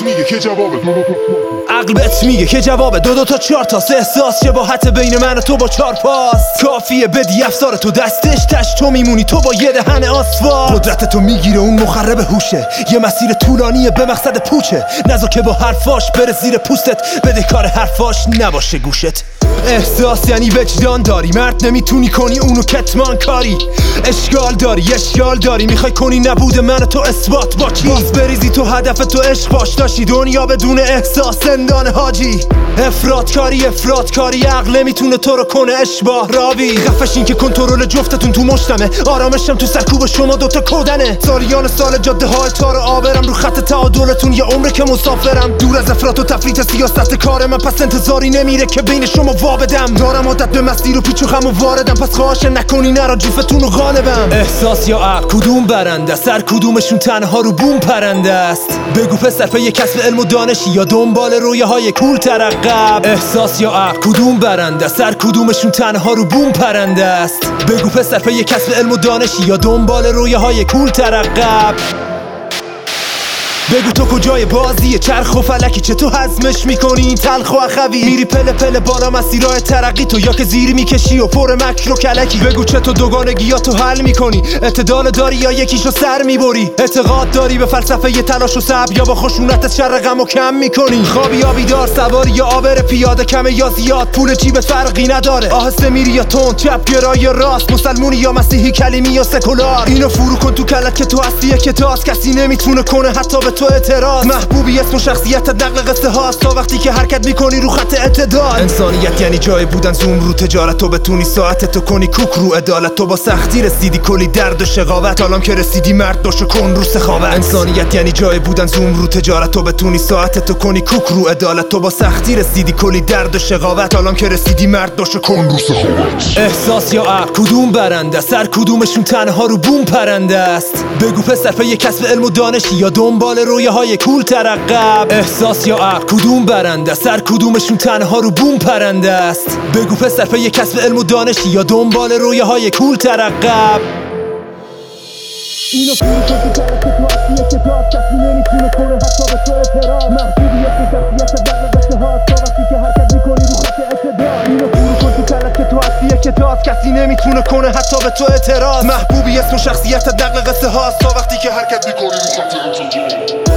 عقلت میگه که جواب عقلت میگه که جواب دو تا چهار تاست. احساس شباهت بین من و تو با 4 پاس. کافیه بدی افسار تو دستش تش، تو میمونی تو با یه دهن آسفالت. قدرت تو میگیره اون مخرب هوشه، یه مسیر طولانیه به مقصد پوچه. نذار که با حرفاش بره زیر پوستت، بده کار حرفاش نباشه گوشت. احساس یعنی وجدان داری، مرد نمیتونی کنی اونو کتمان کاری. اشکال داری میخوای کنی نبود من تو اثبات با چی؟ باز بریزی تو هدف تو عشق باش داشتی، دنیا بدون احساس زندان حاجی. افراد کاری عقل نمیتونه تو رو کنه اشباه راوی. خفش این که کنترل جفتتون تو مشتمه، آرامشم تو سرکوب شما دوتا کودنه. سالیان سال جاده های تار آبرم رو خط تعادلتون، یه عمره که مسافرم دور از افراط و تفریط سیاست کار من. پس انتظاری نمیره که بین شما وابدم، دارم عادت به مسیر و پیچ و خم و واردم. پس خواهش نکنی نرا جیفتون رو غالبم. احساس یا عقل کدوم برنده است؟ هر کدومشون تنها رو بوم پرنده است. بگو پسر پی کسب علم و دانشی یا دنبال رویاهای کول ترقب؟ احساس یا عقل کدوم برنده است؟ هر کدومشون تنها رو بوم پرنده است. بگو پسر پی کسب علم و دانشی یا دنبال رویاهای کول ترقب؟ بگو تو کجای بازیه چرخ و فلکی، چه تو هضمش میکنی این تلخ و اخوی؟ میری پله بالا مسیرهای ترقی تو، یا که زیر میکشی و پر مکر و کلکی؟ بگو چه تو دوگانگیاتو حل میکنی، اعتدال داری یا یکیشو سر میبری؟ اعتقاد داری به فلسفه ی تلاش و صبر، یا با خشونت شر غم و کم میکنی؟ خوابی یا بیدار، سواری یا آبر پیاده، کمه یا زیاد، پول جیبت فرقی نداره. آهسته میری یا تند، چپ گرا یا راست، مسلمونی یا مسیحی، کلیمی یا سکولار؟ اینو فرو کن تو کلت که تو هستی که تاس، کسی نمیتونه کنه حتی به تو اعتراض. محبوبی اسم و شخصیتت نقل قصه هاست، تا وقتی که حرکت میکنی رو خط اعتدال. انسانیت یعنی جای بودن زوم رو تجارت، تو بتونی ساعت تو کنی کوک رو عدالت. تو با سختی رسیدی کلی درد و شقاوت، حالا که رسیدی مرد باشو کن رو سخاوت. انسانیت یعنی جای بودن زوم رو تجارت، تو بتونی ساعت تو کنی کوک رو عدالت. تو با سختی رسیدی کلی درد و شقاوت، حالا که رسیدی مرد باشو کن رو سخاوت. احساس یا عقل کدوم برنده است؟ هر کدومشون تنها رو بوم پرنده است. بگو پسر پی کسب علم و دانشی یا دنبال رویاهای کول ترقب؟ احساس یا عقل کدوم برنده است؟ هر کدومشون تنها رو بوم پرنده است. بگو پسر پی کسب علم و دانشی یا دنبال رویاهای کول ترقب؟ اینو فرو کن تو کلت که تو هستیه که داد، کسی نمیتونه کنه حتی به تو اعتراض. محبوبیت و شخصیت نقل قصه هاست، تا وقتی که حرکت میکنی رو خط اعتدال. اینو فرو کن تو کلت که تو هستیه که داد، کسی نمیتونه کنه حتی به تو اعتراض. محبوبیت و شخصیت نقل قصه هاست، تا وقتی که حرکت میکنی رو خط اعتدال.